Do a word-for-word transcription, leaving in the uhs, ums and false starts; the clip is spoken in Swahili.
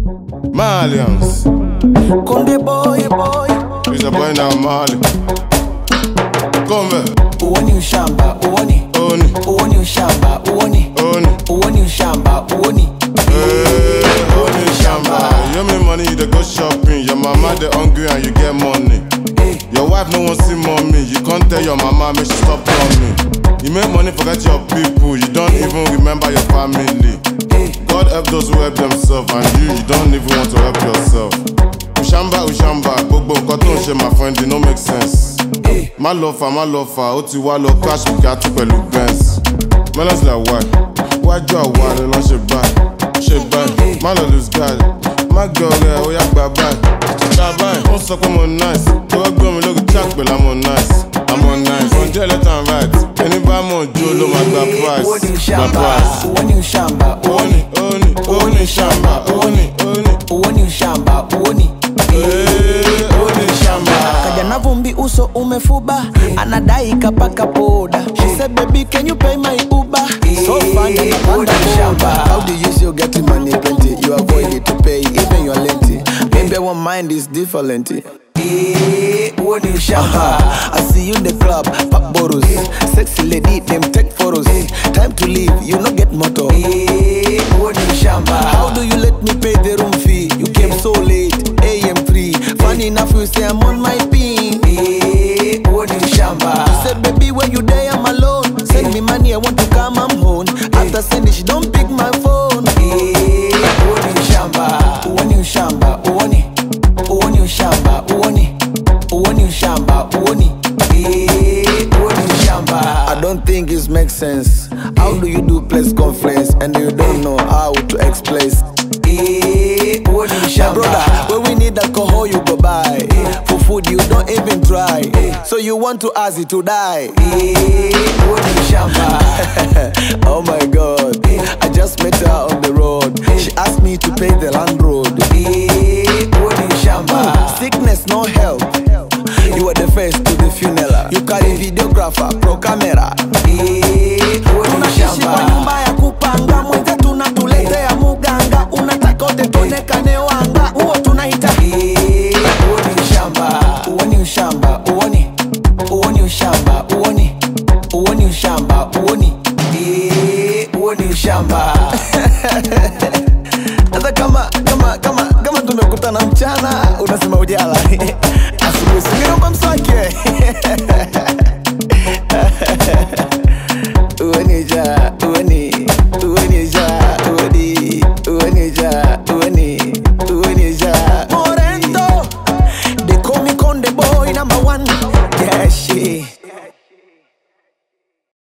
Malians. Conde boy boy. He's a boy now, Mali. Come here. Uoni ushamba, uoni. Oni. Uoni ushamba, uoni. Oni. Uoni ushamba, uoni. Hey, Oni Shamba. You make money, you dey go shopping. Your mama dey hungry and you get money. Hey. Your wife no want see mommy. You can't tell your mama make she stop coming. You make money, forget your people. You don't even remember your family. Hey. God help those who help themselves, and you, you don't even want to help yourself. Ushamba, Ushamba, gbogbo nǹkan tó ń ṣe my friend, it no make sense. Hey. My lover, my lover, ó ti wá lọ crash Bugatti pẹ̀lú Benz. Melons like why? Wájú àwa ni lọ́ ṣe báyìí, ṣe báyìí. Má lọ lose guard, má gbẹ ọ̀rẹ́ ó yá gbà báyìí. Gbà báyìí, wọ́n sọ pé mo nice. Tọ́wọ́ gbé mi lórí track pẹ̀lú àmọ́ nice. Àmọ́ nice. From there left and right, ẹni bá mọ̀ jó ló máa gba price. Uoni Gba ushamba, price. uoni ushamba, Oni, Oni, Oni Shamba, Oni, Oni. uoni ushamba, uoni. Hey, Oni Shamba. Kaja na vumbi uso umefuba, anadai kapaka poda. She said baby can you pay my Uber? So fun and napanda boda. How do you still get money plenty? You avoid it to pay, even your lengthy. Maybe one mind is different. Eh, uoni ushamba. I see you in the club, pop bottles. Sexy lady, them take photos. Time to leave, you no get motto. Eh, uoni ushamba. How do you let me pay the room fee? You came so late, A M three. Funny enough, you say I'm on my pin. Eh, uoni ushamba. You said, baby, when you there, I'm alone. Send me money, I want to come, I'm home. After sending, she don't pick my phone. Eh, uoni ushamba. Uoni ushamba, uoni. Uoni ushamba, uoni. Uoni ushamba, uoni. Eh, uoni ushamba. I don't think it makes sense. How do you do press conference and you don't know how to explain? Eh, uoni My ushamba. brother, when we need alcohol, you go buy. For food, you don't even try. So you want to ask it to die. Eh, uoni ushamba. Oh my God, I just met her on the road. She asked me to pay the land road. Eh, uoni ushamba. Sickness, no help. You are the first to the funeral. You carry videographer, pro camera. Eh, uoni Tunaishi kwa ushamba. nyumba ya kupanga, mwenze tunatuletea muganga. Unataka wote tuonekane wanga, huo tunaita. Eh, uoni ushamba. Uoni ushamba, uoni. Uoni ushamba, uoni. Uoni ushamba, uoni. Eh, uoni ushamba. Hata kama kama kama kama tumekutana mchana, unasema ujala. Asubuhi singeomba mswaki. Uoni ja, uoni, uoni ja, uoni, uoni ja, uoni, uoni ja. Morento, they call me Conde boy number one. Yeah, she.